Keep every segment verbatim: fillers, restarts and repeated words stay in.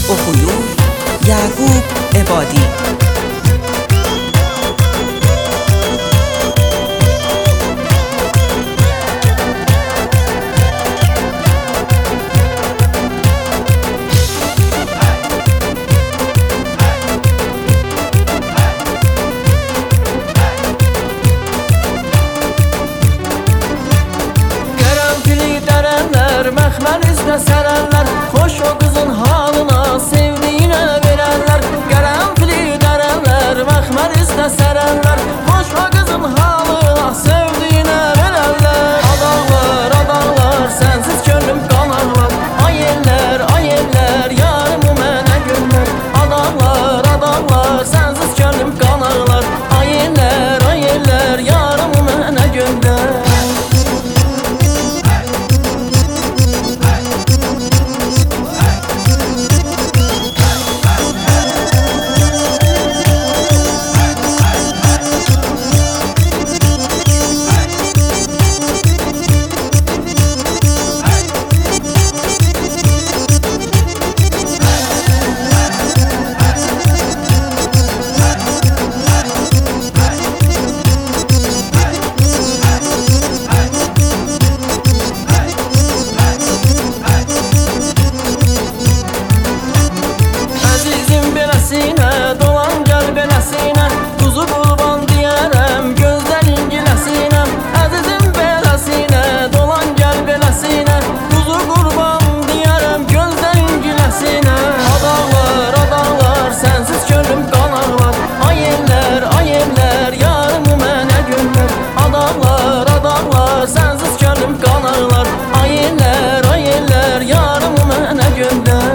Oxuyur Yaqub Ebadi. Məxmər üzrə sərərlər, xoş o qızın halına, sevdiyinə verərlər. Qərənfili dərərlər, məxmər üzrə sərərlər, xoş o qızın halına, sevdiyinə verərlər. Adaqlar, adaqlar, sənsiz könlüm qan ağlar. Ay ellər, ay ellər, yarımı mənə göndər. Adaqlar, adaqlar, sənsiz könlüm qan ağlar. Ay ellər, ay ellər, yarımı mənə göndər. Dolan gəl beləsinə, quzu qurban deyərəm, gözlərin giləsinə. Əzizim beləsinə, dolan gəl beləsinə, quzu qurban deyərəm, gözlərin giləsinə. Adaqlar, adaqlar, sənsiz könlüm qan ağlar. Ay ellər, ay ellər, yarımı mənə göndər. Adaqlar, adaqlar, sənsiz könlüm qan ağlar. Ay ellər, ay ellər, yarımı mənə göndər.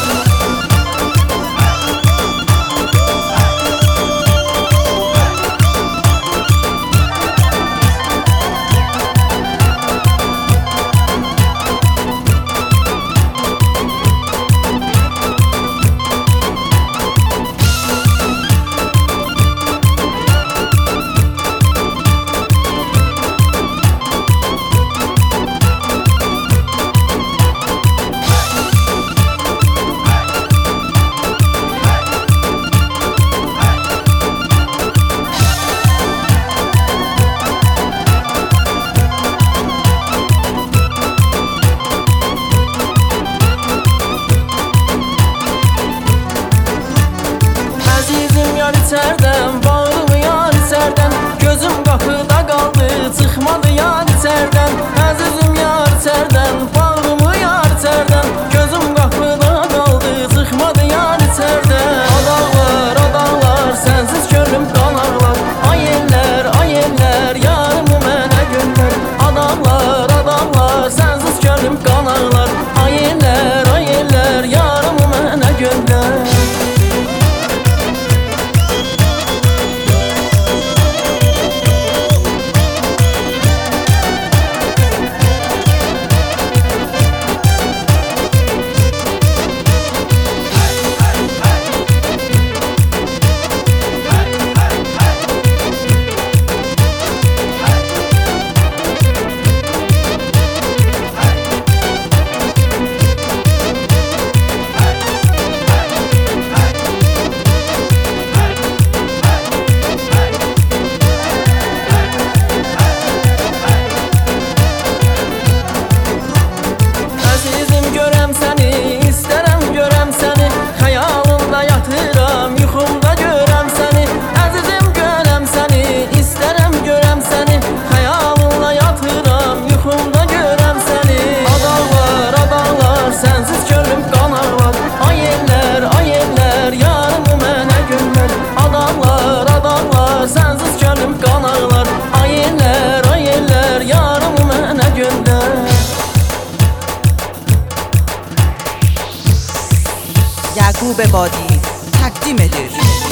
İçərdən, bağrımı yar içərdən, gözüm qapıda qaldı, çıxmadı yar içərdən. Əzizim yar içərdən, bağrımı yar içərdən, gözüm qapıda qaldı, çıxmadı yar içərdən. Adaqlar, adaqlar, sənsiz könlüm qan ağlar. Ay ellər, ay ellər, yarımı mənə göndər. Adaqlar, adaqlar, sənsiz könlüm qan ağlar. Ay ellər, ay ellər, yarımı mənə göndər. Sənsiz könlüm qan ağlar. Ay ellər, ay ellər, yarımı mənə göndər. Yaqub Ebadi təqdim edir.